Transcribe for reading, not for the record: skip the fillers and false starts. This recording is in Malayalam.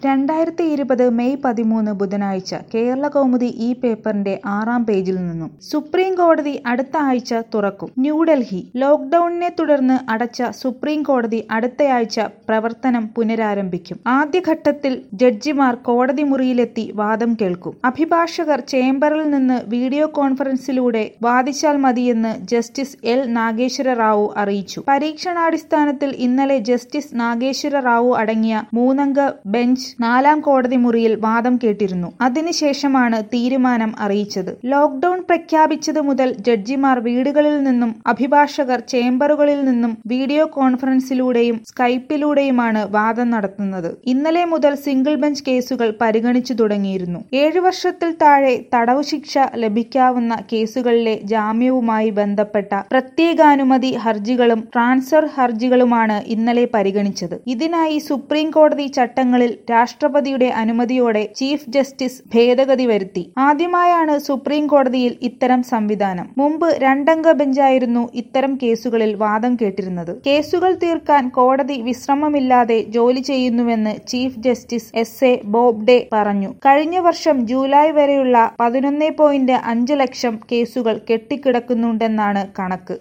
2020 മെയ് 13 ബുധനാഴ്ച കേരളകൗമുദി ഈ പേപ്പറിന്റെ 6-ാം പേജിൽ നിന്നും. സുപ്രീം കോടതി അടുത്ത ആഴ്ച തുറക്കും. ന്യൂഡൽഹി. ലോക്ഡൌണിനെ തുടർന്ന് അടച്ച സുപ്രീം കോടതി അടുത്തയാഴ്ച പ്രവർത്തനം പുനരാരംഭിക്കും. ആദ്യഘട്ടത്തിൽ ജഡ്ജിമാർ കോടതി മുറിയിലെത്തി വാദം കേൾക്കും. അഭിഭാഷകർ ചേംബറിൽ നിന്ന് വീഡിയോ കോൺഫറൻസിലൂടെ വാദിച്ചാൽ മതിയെന്ന് ജസ്റ്റിസ് എൽ നാഗേശ്വര റാവു അറിയിച്ചു. പരീക്ഷണാടിസ്ഥാനത്തിൽ ഇന്നലെ ജസ്റ്റിസ് നാഗേശ്വര റാവു അടങ്ങിയ 3-അംഗ ബെഞ്ച് 4-ാം കോടതി മുറിയിൽ വാദം കേട്ടിരുന്നു. അതിനുശേഷമാണ് തീരുമാനം അറിയിച്ചത്. ലോക്ഡൌൺ പ്രഖ്യാപിച്ചത് മുതൽ ജഡ്ജിമാർ വീടുകളിൽ നിന്നും അഭിഭാഷകർ ചേംബറുകളിൽ നിന്നും വീഡിയോ കോൺഫറൻസിലൂടെയും സ്കൈപ്പിലൂടെയുമാണ് വാദം നടത്തുന്നത്. ഇന്നലെ മുതൽ സിംഗിൾ ബെഞ്ച് കേസുകൾ പരിഗണിച്ചു തുടങ്ങിയിരുന്നു. 7 വർഷത്തിൽ താഴെ തടവു ശിക്ഷ ലഭിക്കാവുന്ന കേസുകളിലെ ജാമ്യവുമായി ബന്ധപ്പെട്ട പ്രത്യേകാനുമതി ഹർജികളും ട്രാൻസ്ഫർ ഹർജികളുമാണ് ഇന്നലെ പരിഗണിച്ചത്. ഇതിനായി സുപ്രീം കോടതി ചട്ടങ്ങളിൽ രാഷ്ട്രപതിയുടെ അനുമതിയോടെ ചീഫ് ജസ്റ്റിസ് ഭേദഗതി വരുത്തി. ആദ്യമായാണ് സുപ്രീം കോടതിയിൽ ഇത്തരം സംവിധാനം. മുമ്പ് 2-അംഗ ബെഞ്ചായിരുന്നു ഇത്തരം കേസുകളിൽ വാദം കേട്ടിരുന്നത്. കേസുകൾ തീർക്കാൻ കോടതി വിശ്രമമില്ലാതെ ജോലി ചെയ്യുന്നുവെന്ന് ചീഫ് ജസ്റ്റിസ് എസ്.എ. ബോബ്ഡെ പറഞ്ഞു. കഴിഞ്ഞ വർഷം ജൂലൈ വരെയുള്ള 11.5 ലക്ഷം കേസുകൾ കെട്ടിക്കിടക്കുന്നുണ്ടെന്നാണ് കണക്ക്.